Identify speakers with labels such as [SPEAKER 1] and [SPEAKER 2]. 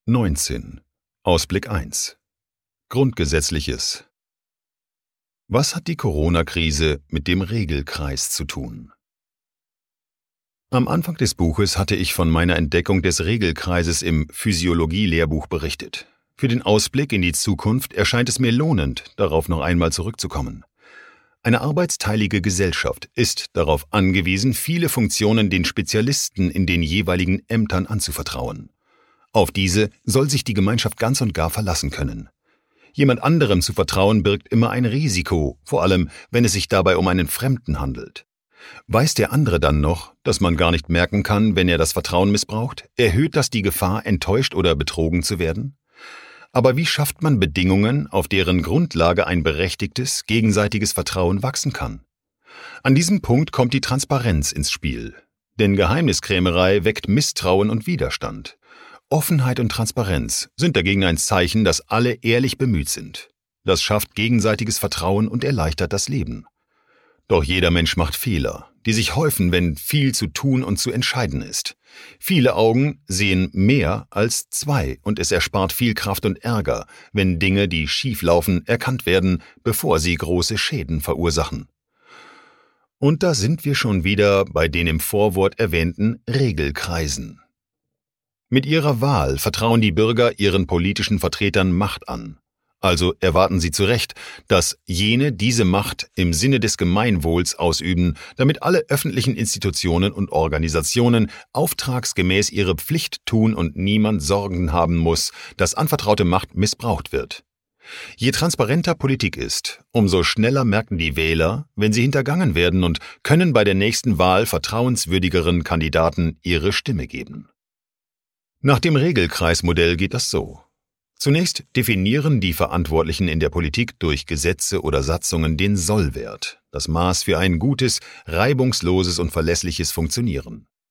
[SPEAKER 1] 19. Ausblick 1. Grundgesetzliches. Was hat die Corona-Krise mit dem Regelkreis zu tun? Am Anfang des Buches hatte ich von meiner Entdeckung des Regelkreises im Physiologie-Lehrbuch berichtet. Für den Ausblick in die Zukunft erscheint es mir lohnend, darauf noch einmal zurückzukommen. Eine arbeitsteilige Gesellschaft ist darauf angewiesen, viele Funktionen den Spezialisten in den jeweiligen Ämtern anzuvertrauen. Auf diese soll sich die Gemeinschaft ganz und gar verlassen können. Jemand anderem zu vertrauen birgt immer ein Risiko, vor allem wenn es sich dabei um einen Fremden handelt. Weiß der andere dann noch, dass man gar nicht merken kann, wenn er das Vertrauen missbraucht? Erhöht das die Gefahr, enttäuscht oder betrogen zu werden? Aber wie schafft man Bedingungen, auf deren Grundlage ein berechtigtes, gegenseitiges Vertrauen wachsen kann? An diesem Punkt kommt die Transparenz ins Spiel. Denn Geheimniskrämerei weckt Misstrauen und Widerstand. Offenheit und Transparenz sind dagegen ein Zeichen, dass alle ehrlich bemüht sind. Das schafft gegenseitiges Vertrauen und erleichtert das Leben. Doch jeder Mensch macht Fehler, die sich häufen, wenn viel zu tun und zu entscheiden ist. Viele Augen sehen mehr als zwei und es erspart viel Kraft und Ärger, wenn Dinge, die schief laufen, erkannt werden, bevor sie große Schäden verursachen. Und da sind wir schon wieder bei den im Vorwort erwähnten Regelkreisen. Mit ihrer Wahl vertrauen die Bürger ihren politischen Vertretern Macht an. Also erwarten sie zu Recht, dass jene diese Macht im Sinne des Gemeinwohls ausüben, damit alle öffentlichen Institutionen und Organisationen auftragsgemäß ihre Pflicht tun und niemand Sorgen haben muss, dass anvertraute Macht missbraucht wird. Je transparenter Politik ist, umso schneller merken die Wähler, wenn sie hintergangen werden und können bei der nächsten Wahl vertrauenswürdigeren Kandidaten ihre Stimme geben. Nach dem Regelkreismodell geht das so. Zunächst definieren die Verantwortlichen in der Politik durch Gesetze oder Satzungen den Sollwert, das Maß für ein gutes, reibungsloses und verlässliches Funktionieren.